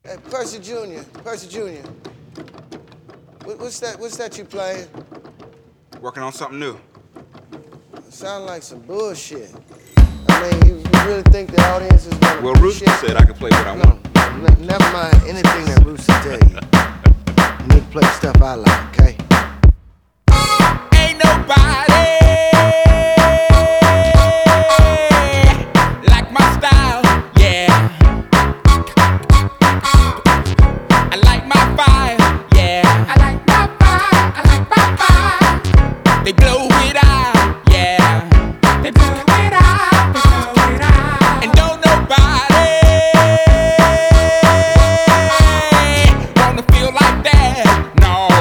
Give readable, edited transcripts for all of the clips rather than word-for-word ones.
Hey, Percy Jr., Percy Jr. What's that you playing? Working on something new. Sound like some bullshit. I mean, you really think the audience is gonna Well, Rooster said I could play what I want. No, never mind anything that Rooster tell you. You need to play stuff I like, okay? Ain't nobody like my style, yeah. I like my fire, yeah. I like my fire, I like my fire. They blow it out, yeah. They blow it out, they blow it out. And don't nobody wanna feel like that, no.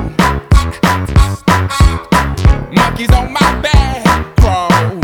Monkeys on my back, crawl.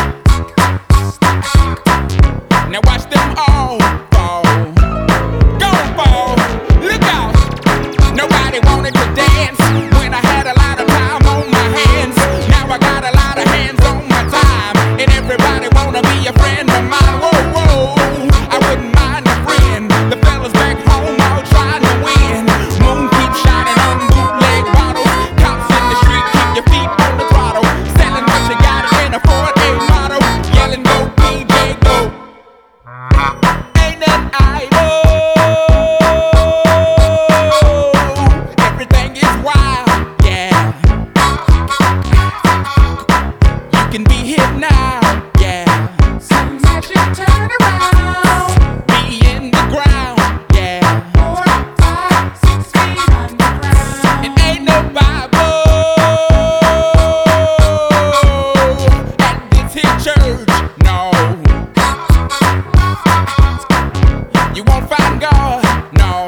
Now watch them all fall. Gon' fall, look out. Nobody wanted to dance when I had a lot of time on my hands. Now I got a lot of hands on my time, and everybody wanna be a friend of mine. Whoa, whoa, I wouldn't mind a friend. The fellas back home all trying to win. Moon keeps shining on bootleg bottles. Cops in the street, keep your feet on the throttle. Selling what you got in a Ford A model. Yelling go DJ go. Ain't nothing idle. Everything is wild, yeah. You can be here now, yeah. Some magic turn around. Be in the ground, yeah. 4, 5, 6 feet underground. It ain't no Bible at this here church, no. You won't find God, no.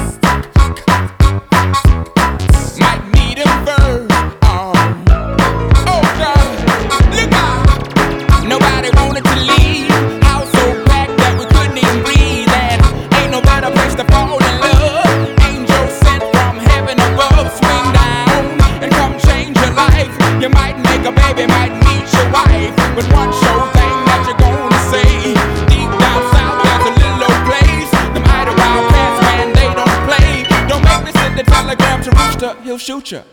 Might need a verse, oh God, look out. Nobody wanted to leave. House so packed that we couldn't even breathe. And ain't no better place to fall in love. Angel sent from heaven above. Swing down and come change your life. You might make a baby, might meet your wife. But one sure thing that you're gonna say, deep down south there's a little old place. Them Idlewild cats, man, they don't play. Don't make me send the telegram to Rooster, he'll shoot ya.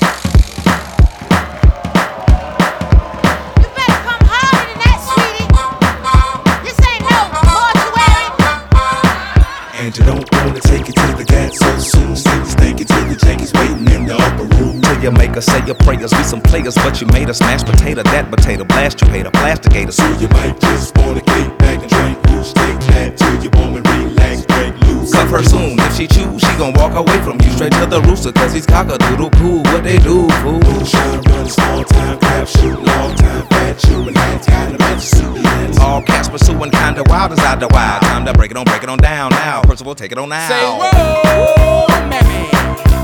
You better come harder than that, sweetie. This ain't no mortuary. And you don't wanna take it to the gas so soon. Still thinking till the Yankees waiting in the upper room. Till you make us say your prayers, we some players, but you made us mashed potato, that potato, blast you hater, plasticator. So you might just wanna kick back and drink loose. Take that till you wanna relax, break loose. Cuff her soon, if she choose, she gon' walk away from you straight to the rooster, cause he's cock-a-doodle cool. What they do, fool? Moonshine running, small time, crap shooting, long time, fat chewing, hand time to match suit. All cats pursuing kinda wild as I the wild. Time to break it on down now. Percival, take it on now. Say whoa, mammy.